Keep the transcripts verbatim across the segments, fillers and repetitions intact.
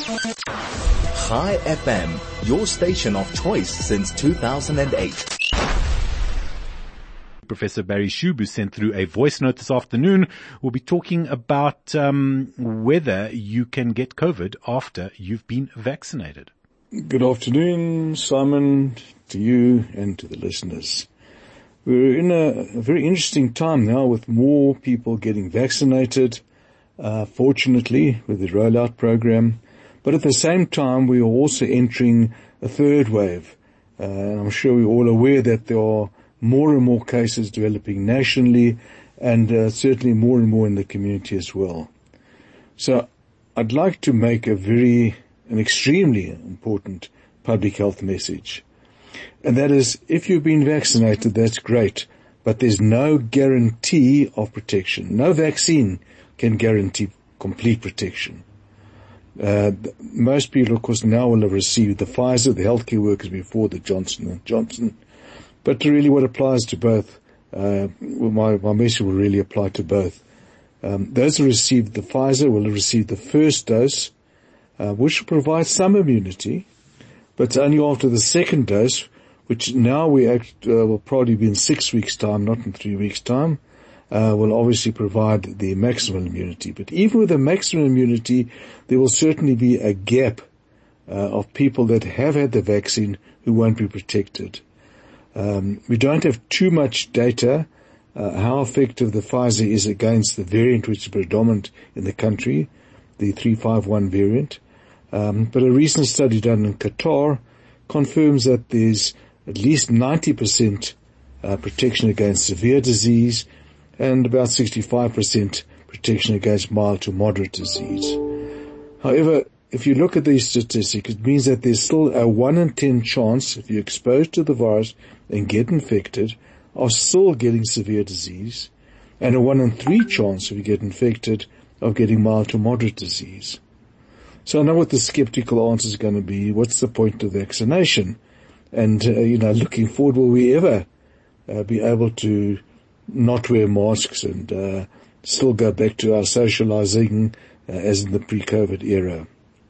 Chai F M, your station of choice since two thousand eight. Professor Barry Shubu sent through a voice note this afternoon. We'll be talking about um, whether you can get COVID after you've been vaccinated. Good afternoon, Simon, to you and to the listeners. We're in a, a very interesting time now with more people getting vaccinated, uh, fortunately, with the rollout program. But at the same time, we are also entering a third wave. Uh, and I'm sure we're all aware that there are more and more cases developing nationally and uh, certainly more and more in the community as well. So I'd like to make a very, an extremely important public health message. And that is, if you've been vaccinated, that's great, but there's no guarantee of protection. No vaccine can guarantee complete protection. Uh, most people, of course, now will have received the Pfizer, the healthcare workers before the Johnson and Johnson. But really what applies to both, uh, my, my message will really apply to both. Um, those who received the Pfizer will have received the first dose, uh, which will provide some immunity, but only after the second dose, which now we act, uh, will probably be in six weeks' time, not in three weeks' time, uh, will obviously provide the maximum immunity. But even with the maximum immunity, there will certainly be a gap uh, of people that have had the vaccine who won't be protected. Um, we don't have too much data uh, how effective the Pfizer is against the variant which is predominant in the country, the three five one variant. Um, but a recent study done in Qatar confirms that there's at least ninety percent uh, protection against severe disease and about sixty-five percent protection against mild to moderate disease. However, if you look at these statistics, it means that there's still a one in ten chance, if you're exposed to the virus and get infected, of still getting severe disease, and a one in three chance, if you get infected, of getting mild to moderate disease. So I know what the skeptical answer is going to be. What's the point of vaccination? And, uh, you know, looking forward, will we ever uh, be able to not wear masks and uh, still go back to our socializing uh, as in the pre-COVID era?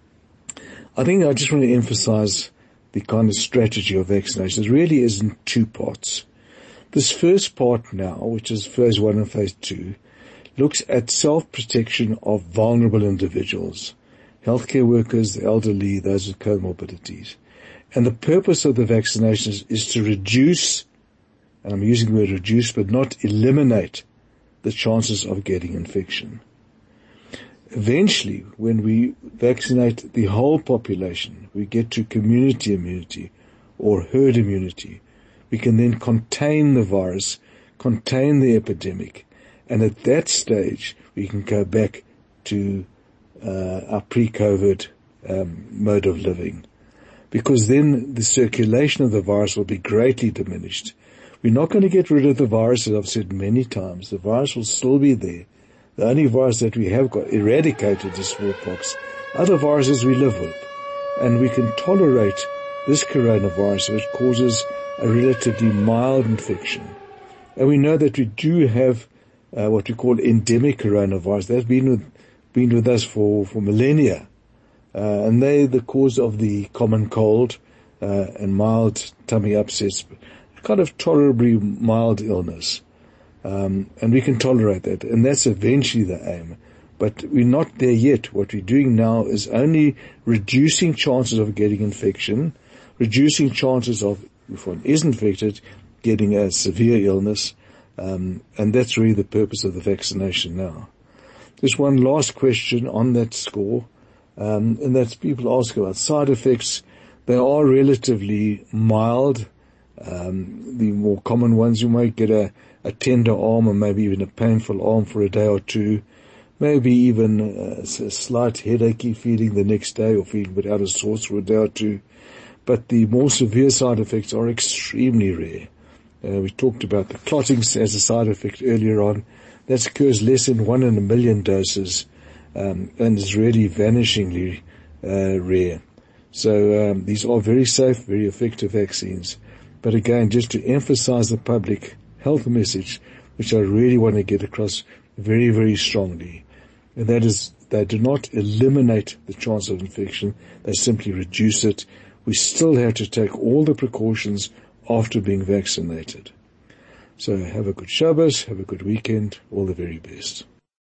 I think I just want to emphasize the kind of strategy of vaccination. It really is in two parts. This first part now, which is phase one and phase two, looks at self-protection of vulnerable individuals, healthcare workers, the elderly, those with comorbidities. And the purpose of the vaccinations is to reduce, and I'm using the word reduce, but not eliminate the chances of getting infection. Eventually, when we vaccinate the whole population, we get to community immunity or herd immunity. We can then contain the virus, contain the epidemic, and at that stage, we can go back to uh, our pre-COVID um, mode of living. Because then the circulation of the virus will be greatly diminished. We're not going to get rid of the virus, as I've said many times. The virus will still be there. The only virus that we have got eradicated is smallpox. Other viruses we live with. And we can tolerate this coronavirus, which causes a relatively mild infection. And we know that we do have uh, what we call endemic coronavirus. That's been with, been with us for, for millennia. Uh, and they're the cause of the common cold uh, and mild tummy upsets, kind of tolerably mild illness. Um, and we can tolerate that, and that's eventually the aim. But we're not there yet. What we're doing now is only reducing chances of getting infection, reducing chances of, if one is infected, getting a severe illness, um, and that's really the purpose of the vaccination now. Just one last question on that score, um, and that's people ask about side effects. They are relatively mild. Um, the more common ones, you might get a a tender arm or maybe even a painful arm for a day or two, maybe even a, a slight headachy feeling the next day or feeling a bit out of sorts for a day or two. But the more severe side effects are extremely rare. Uh, we talked about the clotting as a side effect earlier on. That occurs less than one in a million doses um, and is really vanishingly uh, rare. So um, these are very safe, very effective vaccines. But again, just to emphasize the public health message, which I really want to get across very, very strongly, and that is They do not eliminate the chance of infection. They simply reduce it. We still have to take all the precautions after being vaccinated. So have a good Shabbos, have a good weekend, all the very best.